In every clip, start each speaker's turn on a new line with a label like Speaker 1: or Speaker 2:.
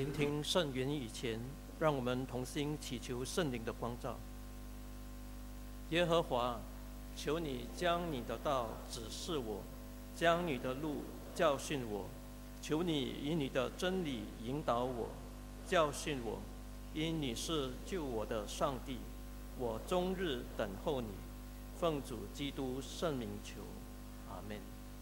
Speaker 1: 聆听圣言以前，让我们同心祈求圣灵的光照。耶和华，求你将你的道指示我，将你的路教训我。求你以你的真理引导我，教训我，因你是救我的上帝。我终日等候你，奉主基督圣名求，阿们。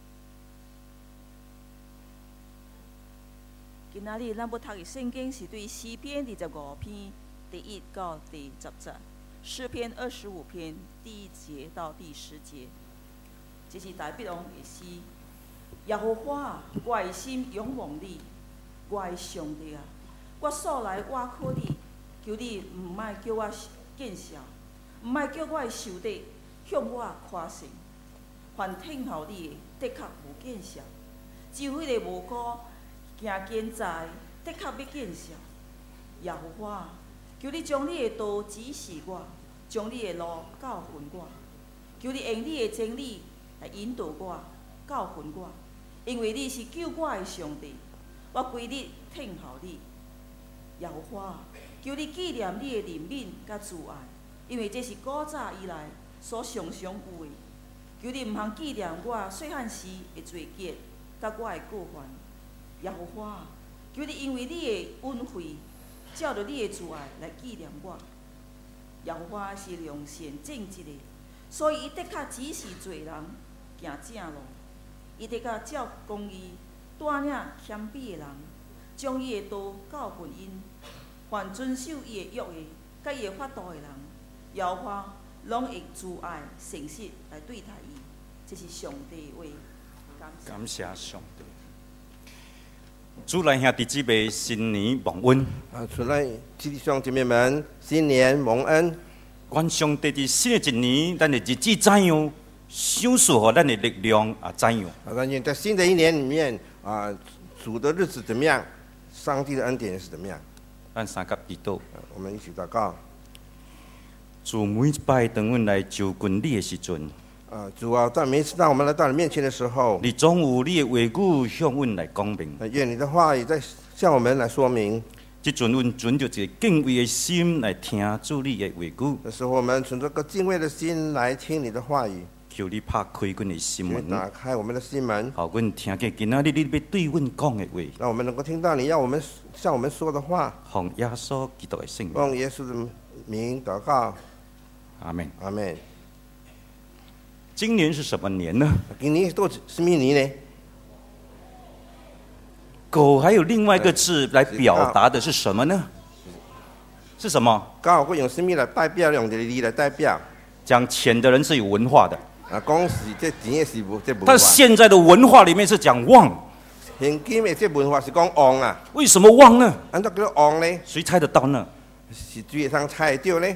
Speaker 2: 今仔日咱要读的圣经是对诗篇25篇第1到第10节，诗篇25篇第1节到第10节。这是大笔王的诗。耶和华啊，我的心仰望你，我的上帝啊，我素来倚靠你，求你唔莫叫我见笑，唔莫叫我的仇敌向我夸胜。凡听候你的，的确无见笑；只有迄个无辜行奸诈，的确要见笑。耶和华啊，求你将你的道指示我，将你的路教训我，求你用你的真理来引导我，教训我。因为你是救我的上帝，我规日听候你。耶和华啊，求你纪念你的怜悯甲慈爱，因为这是古早以来所常常有的。求你毋通纪念我细汉时的罪孽，甲我的过犯。耶和华啊，求你因为你的恩惠，照着你的慈爱来纪念我。耶和华是良善正直的，所以伊的确指示罪人行正路。伊得甲照公义带领谦卑的人，将伊的道教训因。凡遵守伊的约的，甲伊的法度的人，耶和华拢会慈爱诚实来对待伊。这是上帝的话，
Speaker 3: 感谢上帝。主内兄弟姊妹，新年蒙恩。
Speaker 4: 主内弟兄姐妹们，新年蒙恩。
Speaker 3: 愿上帝伫新的一年，咱的日子怎样？享受和咱的力量啊，怎样？
Speaker 4: 但愿在新的一年里面主的日子怎么样？上帝的恩典是怎么样？
Speaker 3: 咱三甲祈祷。
Speaker 4: 我们一起祷告。
Speaker 3: 主每一摆当阮来就近你的时阵，
Speaker 4: 主啊，在每一次当我们来到你面前的时候，
Speaker 3: 你总有你的话语向阮来讲明。
Speaker 4: 愿你的话语在向我们来说明。
Speaker 3: 即阵阮存着一个敬畏的心来听主你的话语。
Speaker 4: 这时候我们存着个敬畏的心来听你的话语。
Speaker 3: 求你拍开阮的心门，
Speaker 4: 打开我们的心门，
Speaker 3: 好，阮听见今仔日你要对阮讲的话，
Speaker 4: 让我们能够听到你要我们向我们说的话。
Speaker 3: 奉耶稣基督的圣名，
Speaker 4: 奉耶稣的名祷告，
Speaker 3: 阿门，
Speaker 4: 阿门。
Speaker 3: 今年是什么年呢？
Speaker 4: 今年都什么年呢？
Speaker 3: 狗还有另外一个字来表达的是什么呢？是什么？
Speaker 4: 狗会用什么来代表？用字来代表？
Speaker 3: 讲钱的人是有文化的。
Speaker 4: 讲是这钱是无这文化。
Speaker 3: 但现在的文化里面是讲旺。
Speaker 4: 现今的这文化是讲旺啊。
Speaker 3: 为什么旺呢？
Speaker 4: 安怎叫做旺呢？
Speaker 3: 谁猜得到呢？
Speaker 4: 是谁会猜得到呢？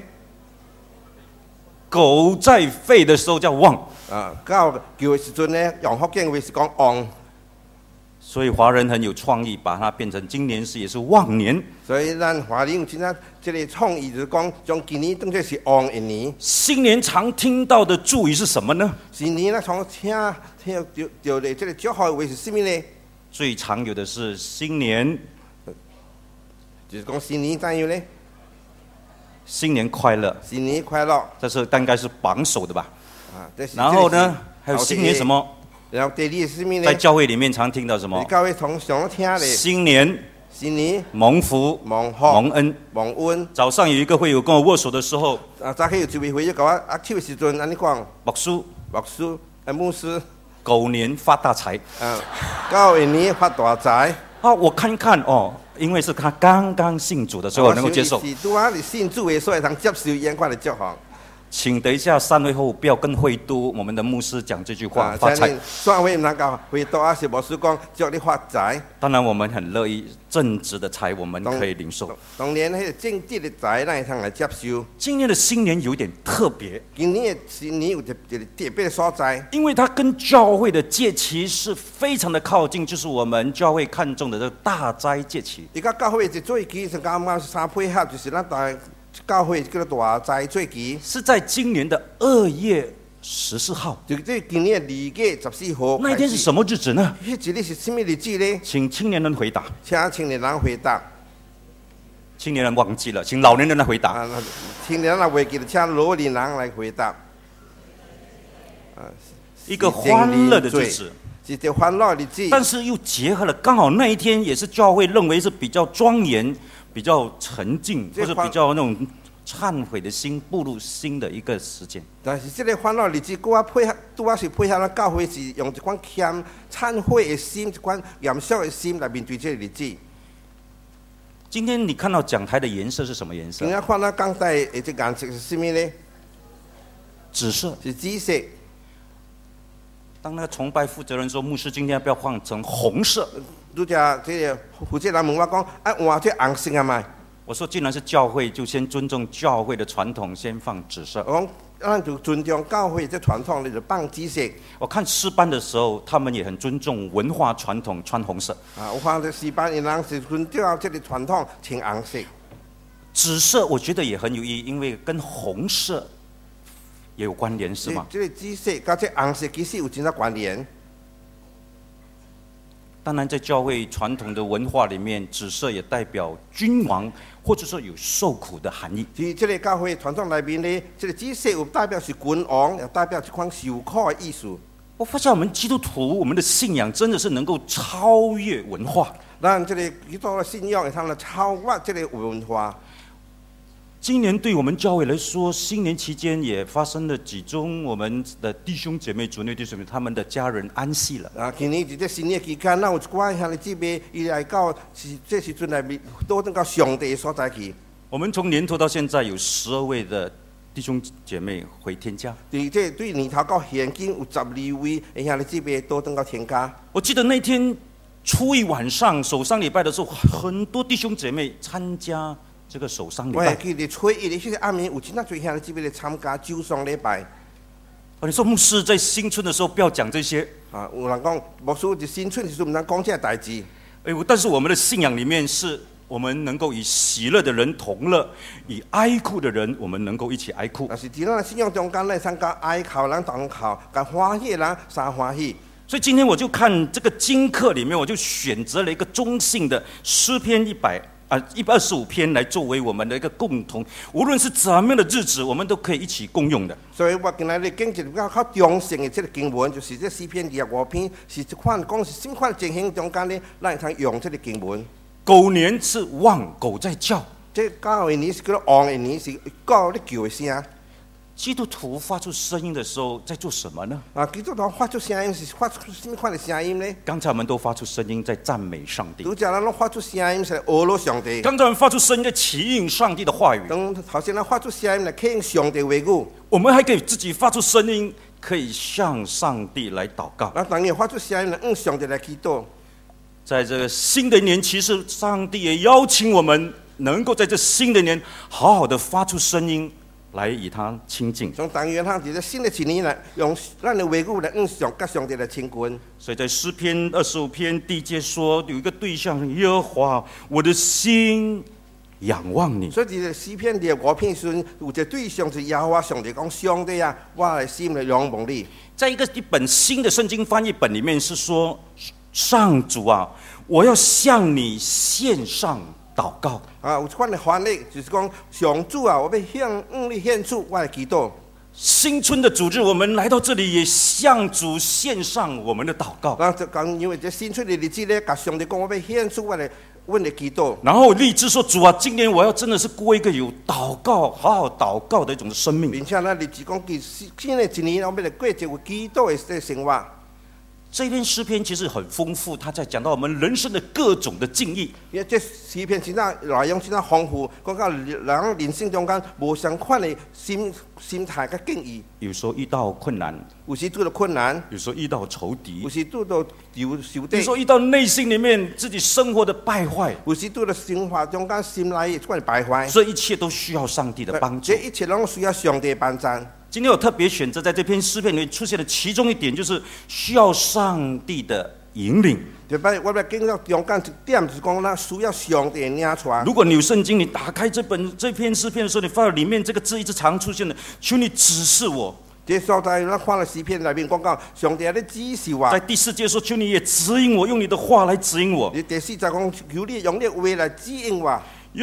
Speaker 3: 狗在吠的时候叫旺。
Speaker 4: 狗叫的时阵呢，用福建话是讲旺。
Speaker 3: 所以华人很有创意，把它变成今年是也是旺年。
Speaker 4: 所以咱华人今仔这个创意就是讲，将今年当作是旺一年。
Speaker 3: 新年常听到的祝语是什么呢？
Speaker 4: 新年常听到的这个祝福的话是什么呢？
Speaker 3: 最常有的是新年，
Speaker 4: 就是讲新年怎样呢？
Speaker 3: 新年快乐，
Speaker 4: 新年快乐，
Speaker 3: 这是应该是榜首的吧？
Speaker 4: 然
Speaker 3: 后呢，还有新年什么？
Speaker 4: 然后第二是什么呢？
Speaker 3: 在教会里面常听到什么？
Speaker 4: 教会常听的。
Speaker 3: 新年，蒙福，
Speaker 4: 蒙
Speaker 3: 恩，
Speaker 4: 蒙恩。
Speaker 3: 早上有一个会友跟我握手的时候，
Speaker 4: 早起有一位会友跟我握手的时阵，安尼讲，
Speaker 3: 牧师，
Speaker 4: 牧师，
Speaker 3: 狗年发大财。
Speaker 4: 狗年发大财。
Speaker 3: 我看看哦，因为是他刚刚信主的，所以我能够接受。
Speaker 4: 是拄啊，你信主的，所以通接受眼快的祝福。
Speaker 3: 请等一下散会后不要跟会督我们的牧师讲这句话，发财。
Speaker 4: 散会唔能够会督啊，是牧师讲祝你发财。
Speaker 3: 当然我们很乐意正直的财，我们可以领受。
Speaker 4: 当然，那个正直的财，咱会通来接受。
Speaker 3: 今年的新年有点特别。
Speaker 4: 今年的新年有一个特别的所在，
Speaker 3: 因为它跟教会的节期是非常的靠近，就是我们教会看重的这个大斋节期。
Speaker 4: 伊甲教会的最期是刚刚相配合，就是咱大教会叫做大斋最期，
Speaker 3: 是在今年的2月14号。
Speaker 4: 就这今年2月14号。
Speaker 3: 那一天是什么日子呢？
Speaker 4: 那一日是什么日子呢？
Speaker 3: 请青年人回答。
Speaker 4: 请青年人回答。
Speaker 3: 青年人忘记了，请老年人来回答。
Speaker 4: 啊，青年人忘记了，请老年人来回答。
Speaker 3: 一个欢乐的日子，
Speaker 4: 是一个欢乐的日子，
Speaker 3: 但是又结合了刚好那一天也是教会认为是比较庄严、比较沉静，或者比较那种忏悔的心、步入新的一个时间。
Speaker 4: 但是这个欢乐日子，我配合，拄啊是配合咱教会是用一款谦忏悔的心、一款严肃的心来面对这个日子。
Speaker 3: 今天你看到讲台的颜色是什么颜色？
Speaker 4: 今天看到讲台的这颜色是什么呢？
Speaker 3: 紫色。
Speaker 4: 是紫色。
Speaker 3: 当那个崇拜负责人说：“牧师，今天要不要换成红色？”
Speaker 4: 拄只这个负责人问我讲：“啊，换这红色啊嘛？”
Speaker 3: 我说：“既然是教会，就先尊重教会的传统，先放紫色。”
Speaker 4: 我讲：“咱就尊重教会这传统，你就放紫色。”
Speaker 3: 我看诗班的时候，他们也很尊重文化传统，穿红色。
Speaker 4: 啊，我看这诗班的人是尊重这个传统，穿红色。
Speaker 3: 紫色我觉得也很有意义，因为跟红色也有关联，是吗？
Speaker 4: 这个紫色跟这红色其实有真大关联。
Speaker 3: 当然，在教会传统的文化里面，紫色也代表君王，或者说有受苦的含义。
Speaker 4: 在这个教会传统里面呢，这个紫色有代表是君王，也代表一款受苦的意思。
Speaker 3: 我发现我们基督徒，我们的信仰真的是能够超越文化。
Speaker 4: 咱这个基督的信仰，它能超越这个文化。
Speaker 3: 今年对我们教会来说，新年期间也发生了几宗我们的弟兄姐妹、主内弟兄姐妹他们的家人安息了。
Speaker 4: 啊，今年在这新年期间，咱有一寡兄弟姊妹，伊来到这时阵来面，都等到上帝的所在去。
Speaker 3: 我们从年头到现在有12位的弟兄姐妹回天家。
Speaker 4: 对年头到现今有12位的兄弟姊妹都等到天家。
Speaker 3: 我记得那天初一晚上守丧礼拜的时候，很多弟兄姐妹参加这个守丧礼拜。
Speaker 4: 我记得初一的迄个暗暝，有真多兄弟姊妹来参加守丧礼拜。
Speaker 3: 你说牧师在新春的时候不要讲这些
Speaker 4: 啊，有人讲牧师在新春的时候唔能讲这个代志。
Speaker 3: 但是我们的信仰里面是，我们能够与喜乐的人同乐，与哀哭的人，我们能够一起哀哭。
Speaker 4: 但是在咱的信仰中间，咱参加哀哭人同哭，跟欢喜的人三欢喜。
Speaker 3: 所以今天我就看这个经课里面，我就选择了一个中性的诗篇125篇来作为我们的一个共同，无论是怎么样的日子，我们都可以一起共用的。
Speaker 4: 所以我今日经一个较中性的这个经文，就是这诗篇25篇，是一款讲是什么款情形中间呢？咱会通用这个经文。
Speaker 3: 狗年是望狗在叫，
Speaker 4: 这狗的年是叫做王的年，是狗咧叫的声。
Speaker 3: 基督徒发出声音的时候，在做什么呢？
Speaker 4: 啊，基督徒发出声音是发出什么款的声音呢？
Speaker 3: 刚才我们都发出声音在赞美上帝。
Speaker 4: 拄则咱拢发出声音是来阿罗上帝。
Speaker 3: 刚才我们发出声音在起应上帝的话语。
Speaker 4: 当头先咱发出声音来起应上帝话语。
Speaker 3: 我们还可以自己发出声音，可以向上帝来祷告。
Speaker 4: 咱当然发出声音来向上帝来祈祷。
Speaker 3: 在这个新的一年，其实上帝也邀请我们，能够在这新的一年好好的发出声音。来与他亲近，
Speaker 4: 从当然，他在新的一年来用咱的话语来跟上帝来亲近。
Speaker 3: 所以在诗篇25篇第1节说，有一个对象耶和华，我的心仰望你。
Speaker 4: 所以在诗篇25篇时，有一个对象是耶和华上帝讲：上帝啊，我的心来仰望你。
Speaker 3: 在一本新的圣经翻译本里面是说，上主啊，我要向你献上祷告。
Speaker 4: 啊，有一款的翻译就是讲，上主啊，我要向你献出我的祈祷。
Speaker 3: 新春的主日，我们来到这里，也向主献上我们的祷告。
Speaker 4: 咱就讲，因为这新春的日子咧，甲上帝讲，我要献出我的祈祷。
Speaker 3: 然后立志说，主啊，今年我要真的是过一个有祷告、好好祷告的一种生命。
Speaker 4: 并且咱立志讲，新的一年，我们来过一个有祈祷的生活。
Speaker 3: 这篇诗篇其实很丰富，它在讲到我们人生的各种的境遇。
Speaker 4: 因为这诗篇真正内容真正丰富，讲到人人生中间无相款的心态甲境遇。
Speaker 3: 有时候遇到困难，
Speaker 4: 有时遇到困难；
Speaker 3: 有时候遇到仇敌；
Speaker 4: 有时遇到仇敌；
Speaker 3: 有时候遇到内心里面自己生活的败坏；
Speaker 4: 有时遇到生活中间心内一款败坏。
Speaker 3: 这一切都需要上帝的帮助。
Speaker 4: 这一切拢需要上帝的帮助。
Speaker 3: 今天我特别选择在这篇诗篇里面出现的其中一点，就是需要上帝的引领。
Speaker 4: 就把我们经到中间一点，就是讲，咱需要上帝的领传。
Speaker 3: 如果你有圣经，你打开这篇诗篇的时候，你发现里面这个字一直常出现的，求你指示我。
Speaker 4: 这所在咱看了诗篇里面讲到，上帝在指示我。
Speaker 3: 在第4节说，求你也指引我，用你的话来指引我。
Speaker 4: 第4节讲，求你用你的话来指引我。
Speaker 3: 用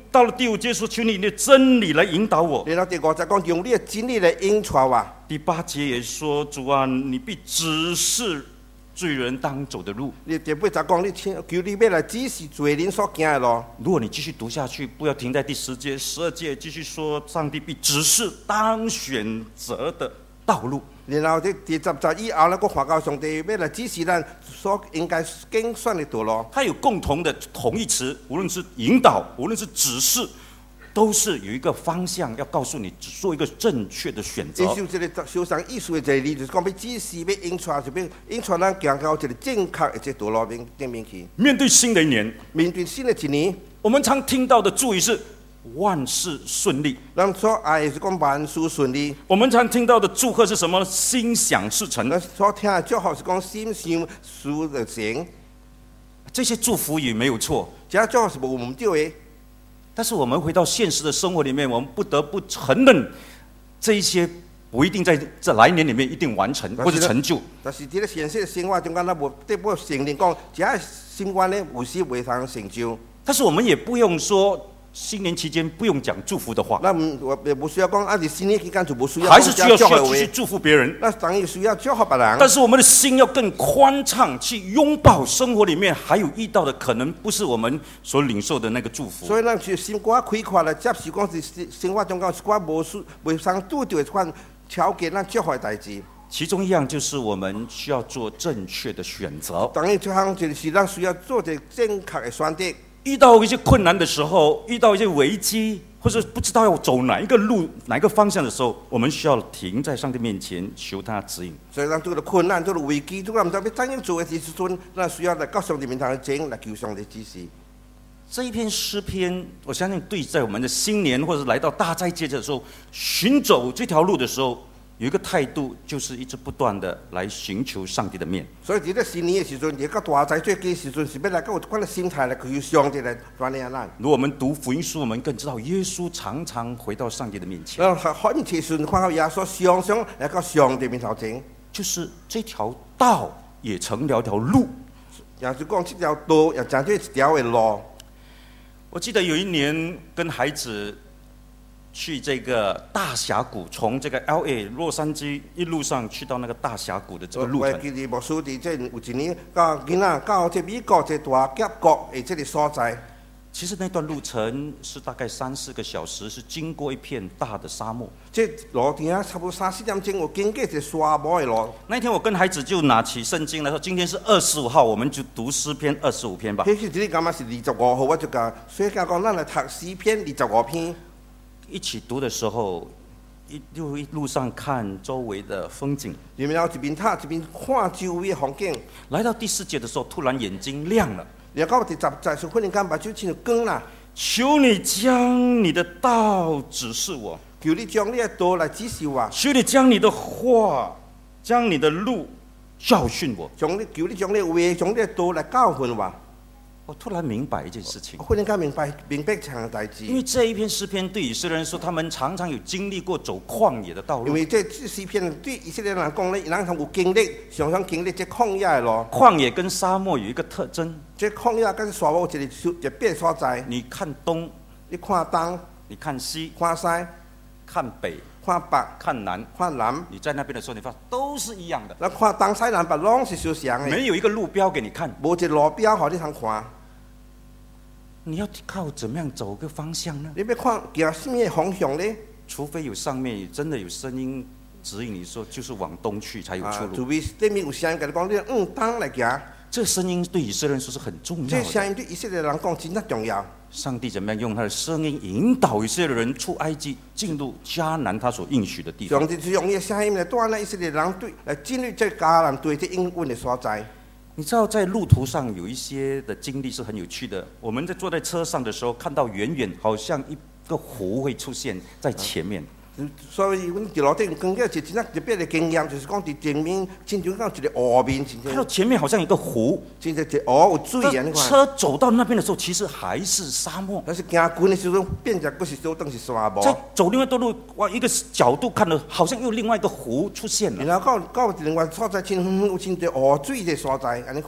Speaker 3: 到了第5节说：“求你的真理来引导我。
Speaker 4: 然后第5节讲用你的真理来引导我。”
Speaker 3: 第8节也说：“主啊，你必指示罪人当走的路。”
Speaker 4: 你第8节讲你求你要来指示罪人所行的路。
Speaker 3: 如果你继续读下去，不要停在第10节、12节，继续说上帝必指示当选择的道路。
Speaker 4: 然后第10节以后呢，我看到上帝要来指示咱所应该经选的道路。
Speaker 3: 它有共同的同义词，无论是引导，无论是指示，都是有一个方向要告诉你，做一个正确的选择。
Speaker 4: 接受这个修上艺术的这里，就是讲要指示，要引导，就要引导咱行到一个正确的这道路面去。
Speaker 3: 面对新的一年，
Speaker 4: 面对新的一年，
Speaker 3: 我们常听到的祝语是万事顺利。
Speaker 4: 咱所爱的是讲万事顺利。
Speaker 3: 我们常听到的祝贺是什么？心想事成。
Speaker 4: 咱所听的祝福是讲心想事就成。
Speaker 3: 这些祝福语没有错，
Speaker 4: 这祝福是无唔对的。
Speaker 3: 但是我们回到现实的生活里面，我们不得不承认，这一些不一定在这来年里面一定完成或者成就。
Speaker 4: 但是这个现实的生活中间，咱无得不承认讲，这个生活呢有时未通成就。
Speaker 3: 但是我们也不用说新年期间不用讲祝福的话，
Speaker 4: 咱不需要讲，啊，新年期间就不需要。
Speaker 3: 还是需要继续祝福别人。
Speaker 4: 那当然需要祝福别人。
Speaker 3: 但是我们的心要更宽敞，去拥抱生活里面还有遇到的可能不是我们所领受的那个祝福。
Speaker 4: 所以咱就心肝开阔来接受，讲是生活中间是寡未常拄到一款条件，咱祝福的代志。
Speaker 3: 其中一样就是我们需要做正确的选择。
Speaker 4: 当然，这项就是咱需要做一个正确的选择。
Speaker 3: 遇到一些困难的时候，遇到一些危机，或者不知道要走哪一个路、哪一个方向的时候，我们需要停在上帝面前，求他指引。
Speaker 4: 所以，咱做了困难、做了危机、做了唔知要怎样做的时阵，咱需要来到上帝面前前来求上帝指示。
Speaker 3: 这一篇诗篇，我相信对在我们的新年或者来到大斋节的时候，寻走这条路的时候，有一个态度，就是一直不断的来寻求上帝的面。
Speaker 4: 所以，伫咧新年的时阵，伫到大斋节的时阵，是要来到有一款的心态来求上帝来锻炼咱。
Speaker 3: 如果我们读福音书，我们更知道耶稣常常回到上帝的面前。
Speaker 4: 很切时看到耶稣常常来到上帝面头前，
Speaker 3: 就是这条道也成了条路。
Speaker 4: 也就讲这条道也成做一条的路。
Speaker 3: 我记得有一年跟孩子去这个大峡谷，从这个 LA 洛杉矶一路上去到那个大峡谷的这个路程。
Speaker 4: 我记得牧师伫这有一年到囡仔到这美国这大峡谷的这个所在。
Speaker 3: 其实那段路程是大概3-4个小时，是经过一片大的沙漠。
Speaker 4: 这路程差不多3-4点钟，有经过一个沙漠的路。
Speaker 3: 那天我跟孩子就拿起圣经来说，今天是25号，我们就读诗篇25篇吧。
Speaker 4: 迄时你感觉是25号，我就讲，所以讲咱来读诗篇25篇。
Speaker 3: 一起读的时候，一路上看周围的风景。
Speaker 4: 然后一边读一边看周围的风景。
Speaker 3: 来到第4节的时候，突然眼睛亮了。
Speaker 4: 然后第10节时，忽然间目睭就光啦。
Speaker 3: 求你将你的道指示我，
Speaker 4: 求你将你的道来指示我。
Speaker 3: 求你将你的话，将你的路教训我。
Speaker 4: 求你将你的话，将你的道来教训我。
Speaker 3: 我突然明白一件事情，
Speaker 4: 我忽然间明白这样的代志。
Speaker 3: 因为这一篇诗篇对以色列人说，他们常常有经历过走旷野的道路。
Speaker 4: 因为这诗篇对以色列人讲呢，人有经历，常常经历这旷野的路。
Speaker 3: 旷野跟沙漠有一个特征，
Speaker 4: 这旷野跟沙漠一个别所在。
Speaker 3: 你看东，
Speaker 4: 你看东，
Speaker 3: 你看西，
Speaker 4: 看西，
Speaker 3: 看北，
Speaker 4: 看北，
Speaker 3: 看南，
Speaker 4: 看南。
Speaker 3: 你在那边的时候，你发现都是一样的。
Speaker 4: 咱看东西南北拢是相像的，
Speaker 3: 没有一个路标给你看，
Speaker 4: 无一个路标互你通看。
Speaker 3: 你要靠怎么样走个方向呢？
Speaker 4: 你要看行什么方向呢？
Speaker 3: 除非有上面真的有声音指引你说，就是往东去才有出路。
Speaker 4: 除非对面有声音跟你讲，你东来行。
Speaker 3: 这声音对以色列人说是很重要的。
Speaker 4: 这声音对以色列人讲真的重要。
Speaker 3: 上帝怎么样用他的声音引导以色列人出埃及，进入迦南他所应许的地方？
Speaker 4: 上帝是用伊的声音来带领以色列人来进入这迦南对这应允的所在。
Speaker 3: 你知道在路途上有一些的经历是很有趣的。我们在坐在车上的时候，看到远远好像一个湖会出现在前面。
Speaker 4: 所以，阮伫路顶看到一真正特别的经验，就是讲伫前面，亲像讲一个湖面，
Speaker 3: 看到前面好像有一个湖，
Speaker 4: 真正一个湖有水安尼看。
Speaker 3: 车走到那边的时候，其实还是沙漠。
Speaker 4: 但是行近的时候，变成佫是都当是沙漠。
Speaker 3: 再走另外一段路，往一个角度看了，好像又另外一个湖出现了。
Speaker 4: 然后到另外所在，亲有亲一个湖水的所在，安尼看。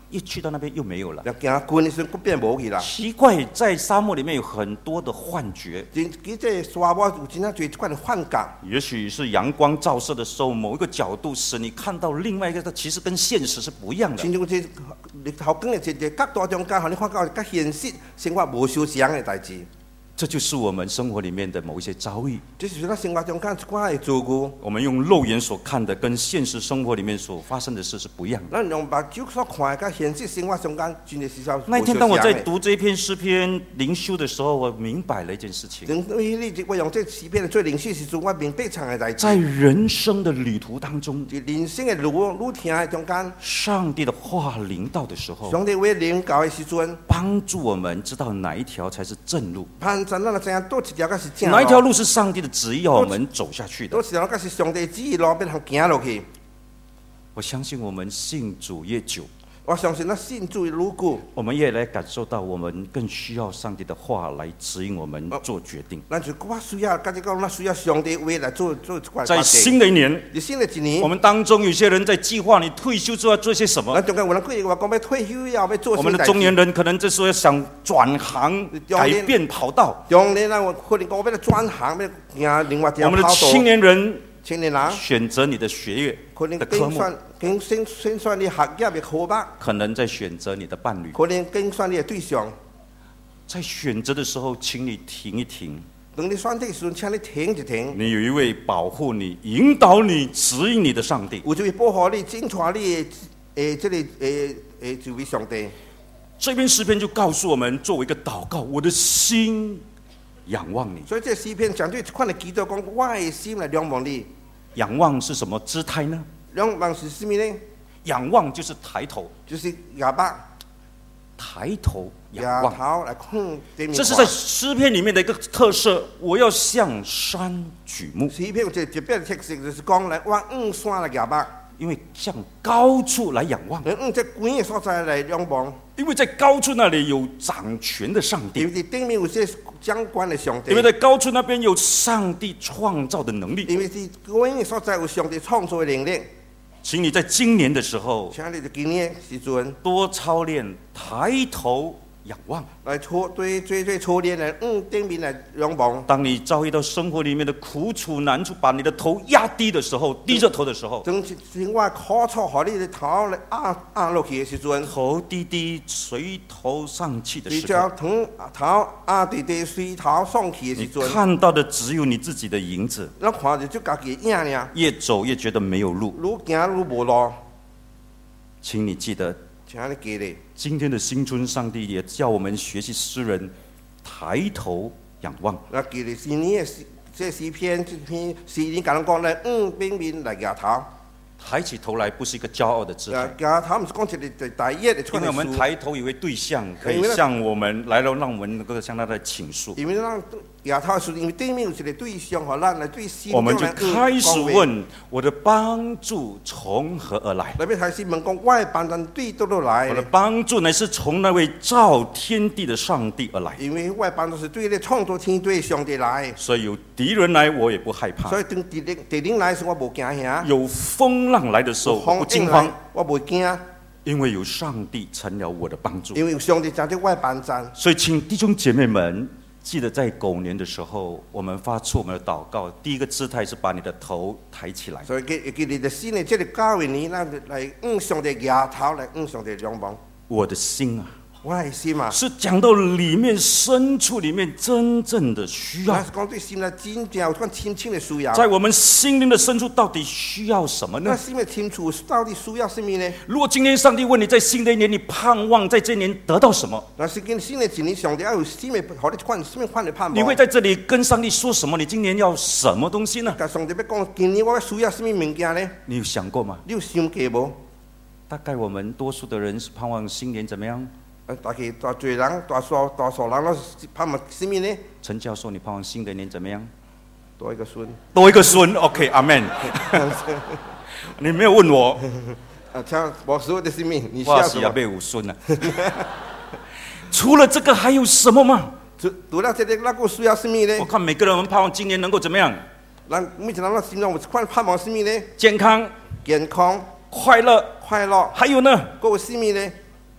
Speaker 3: 一去到那边又没有了。
Speaker 4: 又行近的时候，佫变无去啦。
Speaker 3: 奇怪，在沙漠里面有很多的幻觉，
Speaker 4: 其实沙漠有真正多这款的幻觉。
Speaker 3: 也许是阳光照射的时候，某一个角度使你看到另外一个，它其实跟现实是不一样的。
Speaker 4: 亲像这日头光的一个角度中间，互你看到甲现实生活无相像的代志。
Speaker 3: 这就是我们生活里面的某一些遭遇。
Speaker 4: 这就是咱生活中间一寡的遭遇。
Speaker 3: 我们用肉眼所看的，跟现实生活里面所发生的事是不一样的。
Speaker 4: 咱用目睭所看的，甲现实生活中间真的是
Speaker 3: 那一天，当我在读这篇诗篇灵修的时候，我明白了一件事情。
Speaker 4: 我用这诗篇做灵修时阵，我明白场的代志。
Speaker 3: 在人生的旅途当中，
Speaker 4: 在人生的路程的中间，
Speaker 3: 上帝的话临到的时候，
Speaker 4: 上帝话临到的时阵，
Speaker 3: 帮助我们知道哪一条才是正路。
Speaker 4: 咱就知影倒一条才是正路。
Speaker 3: 哪一条路是上帝的旨意要我们走下去的？
Speaker 4: 倒一条才是上帝旨意路，要通行落去。
Speaker 3: 我相信我们信主越久，
Speaker 4: 我相信咱信主越久，
Speaker 3: 我们越来感受到我们更需要上帝的话来指引我们做决定。
Speaker 4: 咱就我需要，甲你讲，咱需要上帝话来做一块。
Speaker 3: 在新的一年，
Speaker 4: 新的一年，
Speaker 3: 我们当中有些人在计划你退休之后要做些什么。
Speaker 4: 咱中间有人规划讲要退休以后要做。
Speaker 3: 我们的中年人可能这时候想转行，改变跑道。
Speaker 4: 中年人可能讲我要转行，要行另外一条跑道。
Speaker 3: 我们的青年人。
Speaker 4: 青年人
Speaker 3: 选择你的学业的科目，
Speaker 4: 选你学业的科目，
Speaker 3: 可能在选择你的伴侣，
Speaker 4: 可能选你的对象。
Speaker 3: 在选择的时候，请你停一停。
Speaker 4: 当你选择的时候，请你停一停。
Speaker 3: 你有一位保护你、引导你、指引你的上帝，
Speaker 4: 有一位保护你、警察你的这位上帝。
Speaker 3: 这篇诗篇就告诉我们，作为一个祷告，我的心仰望你。
Speaker 4: 所以这诗篇讲对一款的祈祷，讲我的心来仰望你。
Speaker 3: 仰望是什么姿态呢？
Speaker 4: 仰望是什么呢？
Speaker 3: 仰望就是抬头，
Speaker 4: 就是哑巴
Speaker 3: 抬头仰望。
Speaker 4: 头来看对面。
Speaker 3: 这是在诗篇里面的一个特色。我要向山举目。
Speaker 4: 诗篇有一别的特色，就是讲来往山来哑巴。
Speaker 3: 因为向高处来仰望，
Speaker 4: 在高的所在来仰望，
Speaker 3: 因为在高处那里有掌权的上帝，
Speaker 4: 因为顶面有些掌管的上帝，
Speaker 3: 因为在高处那边有上帝创造的能力，
Speaker 4: 因为是高的所在有上帝创造的能力。
Speaker 3: 请你在今年的时候，
Speaker 4: 请你在今年时阵
Speaker 3: 多操练抬头仰望，
Speaker 4: 来对操练来顶面来仰望。
Speaker 3: 当你遭遇到生活里面的苦楚难处，把你的头压低的时候，低着头的时候，
Speaker 4: 当生活苦楚，和你的头来压落去的时阵，
Speaker 3: 头低低垂头丧气的时
Speaker 4: 候，头压低低垂头丧气的时阵，
Speaker 3: 你看到的只有你自己的影子，
Speaker 4: 咱看着就家己的影尔，
Speaker 3: 越走越觉得没有路，
Speaker 4: 愈行愈无路。
Speaker 3: 请你记得。
Speaker 4: 请你记得，
Speaker 3: 今天的新春，上帝也叫我们学习诗人抬头仰望。
Speaker 4: 那记得新年的这诗篇，这篇诗人讲来顶面来摇头。
Speaker 3: 抬起头来不是一个骄傲的姿态。
Speaker 4: 摇头不是讲一个大业的。
Speaker 3: 因为我们抬头有位对象可以向我们来了，让我们能够向他来倾诉。
Speaker 4: 因为让摇头是因为对面有一个对象和咱来对心。
Speaker 3: 我们就开始问：我的帮助从何而来？
Speaker 4: 那边开始问讲：我的帮助对倒落来？
Speaker 3: 我的帮助乃是从那位造天地的上帝而来。
Speaker 4: 因为我的帮助是对那创造天地的上帝来。
Speaker 3: 所以有敌人来，我也不害怕。
Speaker 4: 所以当敌人来时，我无惊吓。
Speaker 3: 有风浪来的时候，我不惊慌，
Speaker 4: 我不惊，
Speaker 3: 因为有上帝成了我的帮助。
Speaker 4: 因为有上帝成了我的帮助。
Speaker 3: 所以，请弟兄姐妹们记得，在狗年的时候，我们发出我们的祷告，第一个姿态是把你的头抬起来。
Speaker 4: 所以，记你的心呢，这个教年，咱来上帝摇头，来上帝仰望。
Speaker 3: 我的心啊！
Speaker 4: 我的心啊，
Speaker 3: 是讲到里面深处里面真正的需要。
Speaker 4: 讲对心的真正有关深深的需要。
Speaker 3: 在我们心灵的深处，到底需要什么呢？
Speaker 4: 那心的深处到底需要什么呢？
Speaker 3: 如果今天上帝问你，在新的一年，你盼望在这一年得到什么？
Speaker 4: 那是跟新的一年，上帝要有什么好的款，什么款的盼望？
Speaker 3: 你会在这里跟上帝说什么？你今年要什么东西呢？
Speaker 4: 跟上帝要讲，今年我需要什么物件呢？
Speaker 3: 你有想过吗？
Speaker 4: 你有想过无？
Speaker 3: 大概我们多数的人是盼望新年怎么样？
Speaker 4: 大家大多人、大数人都盼望什么呢？
Speaker 3: 陈教授，你盼望新的一年怎么样？
Speaker 4: 多一个孙。
Speaker 3: 多一个孙 ，OK， 阿门。你没有问我。
Speaker 4: 像我说的什么？你
Speaker 3: 我是要被有孙了。除了这个还有什么吗？
Speaker 4: 除了这个，那个需要什么呢？
Speaker 3: 我看每个人，我们盼望今年能够怎么样？
Speaker 4: 咱每个人的心中，我们盼望什么呢？
Speaker 3: 健康、
Speaker 4: 健康、
Speaker 3: 快乐、
Speaker 4: 快乐。
Speaker 3: 还有呢？
Speaker 4: 还有什么呢？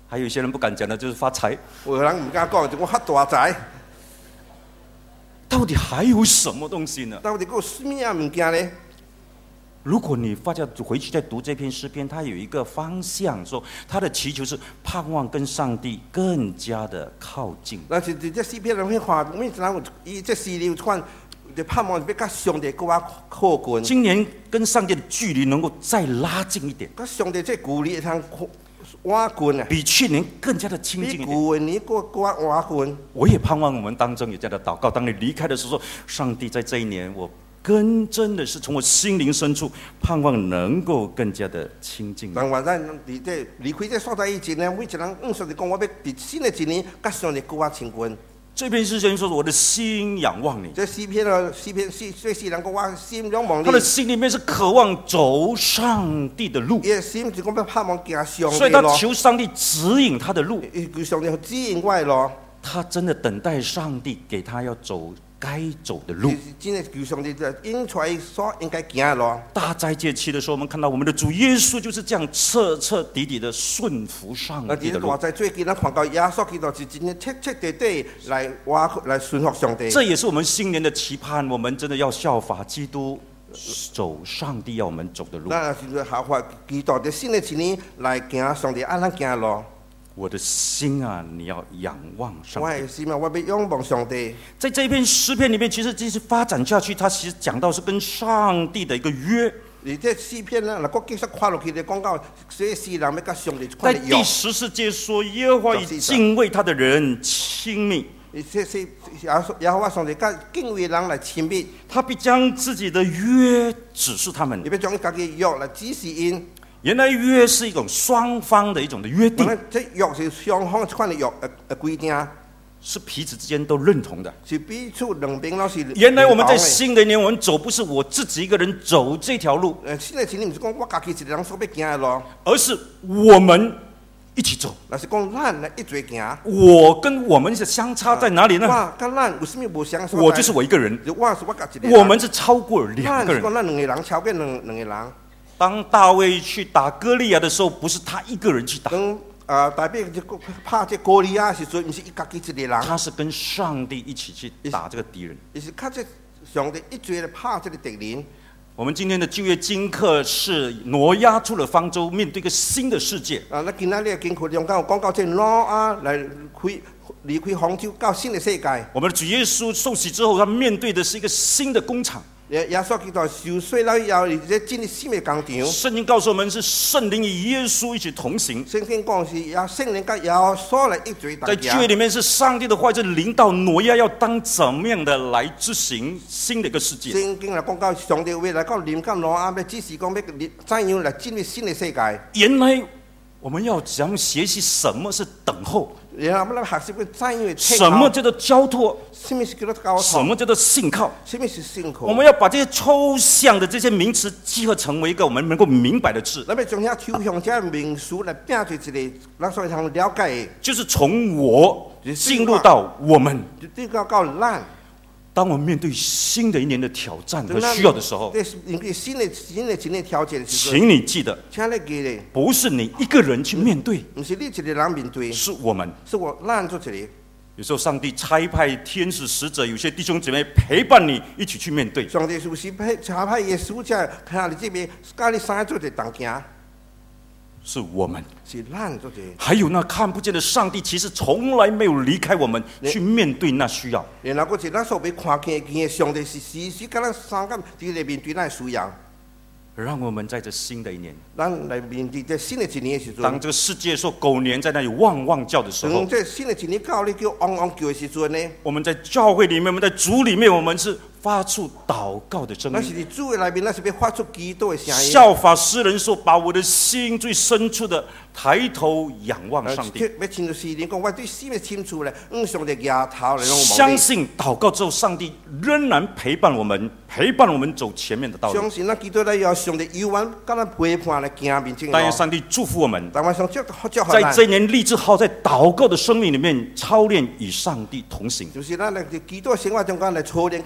Speaker 3: 还有一些人不敢讲的，就是发财。
Speaker 4: 有人唔敢讲，就讲发大财。
Speaker 3: 到底还有什么东西呢？
Speaker 4: 到底有什么样物件呢？
Speaker 3: 如果你大家回去再读这篇诗篇，它有一个方向，说他的祈求是盼望跟上帝更加的靠近。
Speaker 4: 但是这诗篇里面看，每人有伊这诗里有看，就盼望要甲上帝更加靠近。
Speaker 3: 今年跟上帝的距离能够再拉近一点，
Speaker 4: 甲上帝这距离通挖近啊，
Speaker 3: 比去年更加的亲近一点。
Speaker 4: 比旧年更挖近。
Speaker 3: 我也盼望我们当中有这样的祷告，当你离开的时候，说上帝在这一年我。真的是从我心灵深处盼望能够更加的亲近。
Speaker 4: 但话咱伫这离开这所在以前呢，每一人上帝讲，我要伫新的一年，甲上帝更加亲近。
Speaker 3: 这篇诗篇说：“我的心仰望你。”
Speaker 4: 这诗篇啊，这诗人讲我心仰望你。
Speaker 3: 他的心里面是渴望走上帝的路。
Speaker 4: 伊的心是讲要盼望行上帝的路。
Speaker 3: 所以他求上帝指引他的路。
Speaker 4: 求上帝指引我的路。
Speaker 3: 他真的等待上帝给他要走该走的路。
Speaker 4: 真的求上帝引出来所应该行的路。
Speaker 3: 大斋戒期的时候，我们看到我们的主耶稣就是这样彻彻底底的顺服上帝的路。
Speaker 4: 大斋最近咱看到耶稣基督是真的彻彻底底来顺服上帝。
Speaker 3: 这也是我们新年的期盼，我们真的要效法基督，走上帝要我们走的路。
Speaker 4: 咱是效法基督在新的一年来行上帝按咱行的路。
Speaker 3: 我的心啊，你要仰望上帝。
Speaker 4: 我的心啊，我要仰望上帝。
Speaker 3: 在这一篇诗篇里面，其实继续发展下去，它其实讲到是跟上帝的一个约。
Speaker 4: 而这诗篇呢，如果继续看落去，就讲到这诗人要跟上帝
Speaker 3: 在第14节说，耶和华与敬畏他的人亲密。
Speaker 4: 耶和华上帝跟敬畏人来亲密，
Speaker 3: 他必将自己的约指示他们。
Speaker 4: 你要将家己约来指示因。
Speaker 3: 原来约是一种双方的一种的约定，
Speaker 4: 这约是双方款的约规定，
Speaker 3: 是彼此之间都认同的，
Speaker 4: 是彼此两边都是。
Speaker 3: 原来我们在新的一年，我们走不是我自己一个人走这条路，
Speaker 4: 新的一年不是讲我家己一个人所要行的路，
Speaker 3: 而是我们一起走。
Speaker 4: 那是讲咱来一起行。
Speaker 3: 我跟我们的相差在哪里呢？
Speaker 4: 我跟咱有什么不相同？
Speaker 3: 我就是我一个人，
Speaker 4: 我是我家一个人。
Speaker 3: 我们是超过两个人。
Speaker 4: 咱两个人超过两个人。
Speaker 3: 当大卫去打歌利亚的时候，不是他一个人去打。
Speaker 4: 大卫拍这歌利亚的时候，不是他自己一个人。
Speaker 3: 他是跟上帝一起去打这个敌人。
Speaker 4: 也是靠这上帝一起来拍这个敌人。
Speaker 3: 我们今天的旧约经课是挪亚出了方舟，面对一个新的世界。
Speaker 4: 那今仔日的经课中间有讲到这挪亚来离开方舟到新的世界。
Speaker 3: 我们的主耶稣受洗之后，他面对的是一个新的工厂。
Speaker 4: 耶稣基督受洗了以后，在进入新的工厂。
Speaker 3: 圣经告诉我们，是圣灵与耶稣一起同行。
Speaker 4: 圣经讲是圣灵跟耶稣来一起同行。
Speaker 3: 在旧约里面是上帝的话，就临到挪亚要当怎么样的来执行新的一个世界。
Speaker 4: 圣经来讲到上帝为来到临到挪亚，要指示讲要怎样来进入新的世界。
Speaker 3: 原来我们要怎样学习什么是等候？
Speaker 4: 然后我们学习怎样
Speaker 3: 什么叫做交托？
Speaker 4: 什么是叫做交托？
Speaker 3: 什么叫做信靠？
Speaker 4: 什么是信靠？
Speaker 3: 我们要把这些抽象的这些名词集合成为一个我们能够明白的字。
Speaker 4: 咱要将这抽象这名词来变成一个咱所能了解的，
Speaker 3: 就是从我进入到我们，
Speaker 4: 就到咱。
Speaker 3: 当我们面对新的一年的挑战和需要的时候，
Speaker 4: 新的一年挑战的时候，
Speaker 3: 请你记得，不是你一个人去面对，
Speaker 4: 不是你一个人面对，
Speaker 3: 是我们，
Speaker 4: 是咱做一个。
Speaker 3: 有时候上帝差派天使使者，有些弟兄姐妹陪伴你一起去面对。
Speaker 4: 上帝是不是差派耶稣者看你这边，教你三做一同行？
Speaker 3: 是我们，
Speaker 4: 是咱做者。
Speaker 3: 还有那看不见的上帝，其实从来没有离开我们，去面对那需要。
Speaker 4: 然后，是咱所被看见的上帝是时时跟咱三个在里面对咱需要。
Speaker 3: 让我们在这新的一年，
Speaker 4: 咱来面对这新的一年的时候，
Speaker 3: 当这个世界说狗年在那里汪汪叫的时候，
Speaker 4: 当这新的一年到你叫汪汪叫的时候呢，
Speaker 3: 我们在教会里面，我们在主里面，我们是发出祷告的声音。
Speaker 4: 那是在主的里面，那是要发出基督的声音。
Speaker 3: 效法诗人说，把我的心最深处的抬头仰望上帝。
Speaker 4: 要亲像诗人讲，我对心的深处来，上帝仰头来望。
Speaker 3: 相信祷告之后，上帝仍然陪伴我们，陪伴我们走前面的道路。
Speaker 4: 相信那基督来要上帝永远跟咱陪伴来行面前的路。
Speaker 3: 但愿上帝祝福我们，
Speaker 4: 在
Speaker 3: 这一年立志好在祷告的生命里面操练与上帝同行。
Speaker 4: 就是咱来基督生活中间来操练跟上帝。
Speaker 3: 也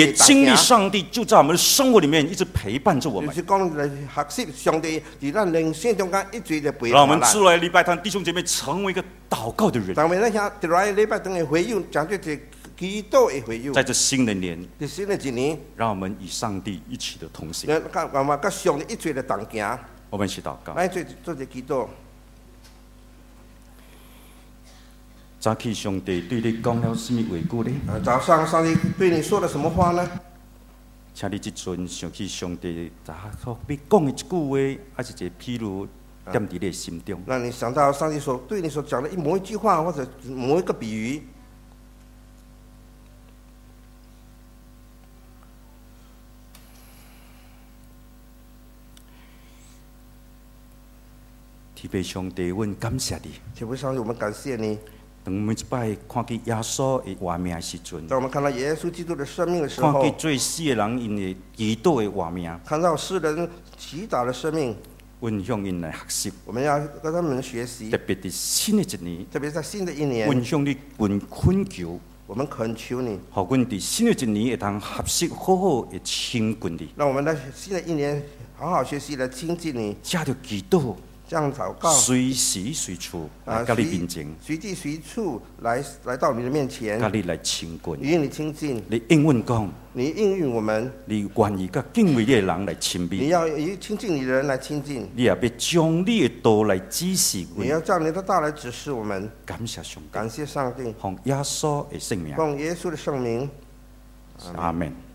Speaker 3: 也经历上帝就在我们的生活里面一直陪伴着我们
Speaker 4: 就。是讲来学习上帝在咱人生中间一直在陪
Speaker 3: 让我们
Speaker 4: 伴咱。
Speaker 3: 出来礼拜堂弟兄姐妹成为一个祷告的人，
Speaker 4: 但为咱遐第来礼拜堂的会友，讲这是祈祷的会友。
Speaker 3: 在这新的年，
Speaker 4: 在新的一年，
Speaker 3: 让我们与上帝一起的同行。
Speaker 4: 我们跟上帝一起来同行，
Speaker 3: 我们一起祷告。
Speaker 4: 来做一个祈祷。
Speaker 3: 早起上帝对你讲了什么话语呢？
Speaker 4: 早上上帝对你说了什么话呢？
Speaker 3: 请你即阵想起上帝早所要讲的一句话，还是一个譬如点伫你的心中。
Speaker 4: 让你想到上帝对你所讲的某一句话，或者某一个比喻。
Speaker 3: 天父上帝，阮感谢你。
Speaker 4: 天父上帝，我们感谢你。
Speaker 3: 当每一摆看见耶稣的画面的时阵，
Speaker 4: 当我们看到耶稣基督的生命的时
Speaker 3: 看
Speaker 4: 候，
Speaker 3: 见最死的人因的祈祷的画面，
Speaker 4: 看到世人祈祷的生命，
Speaker 3: 阮向因来学习。
Speaker 4: 我们要跟他们学习
Speaker 3: 特。别伫新的一年，
Speaker 4: 特别在新的一年，
Speaker 3: 阮向你恳求，
Speaker 4: 我们恳求你，
Speaker 3: 互阮伫新的一年会通合适好好的亲近你，
Speaker 4: 让我们在新的一年好好学习来亲近你，
Speaker 3: 借着祈祷，
Speaker 4: 这样祷告，
Speaker 3: 随时随处来甲你面前，
Speaker 4: 随地随处来到你的面前，
Speaker 3: 甲你来亲近。
Speaker 4: 与你亲近。
Speaker 3: 你应允讲，
Speaker 4: 你应允我们，
Speaker 3: 你愿意甲敬畏你的人来亲
Speaker 4: 你
Speaker 3: 密，
Speaker 4: 要与亲近你的人来亲近，
Speaker 3: 你也要将你的道来指示
Speaker 4: 你
Speaker 3: 阮。
Speaker 4: 要叫你的道来指示我们。
Speaker 3: 感谢上帝，
Speaker 4: 感谢上帝，
Speaker 3: 奉耶稣的圣名，
Speaker 4: 奉耶稣的圣名，
Speaker 3: 阿门。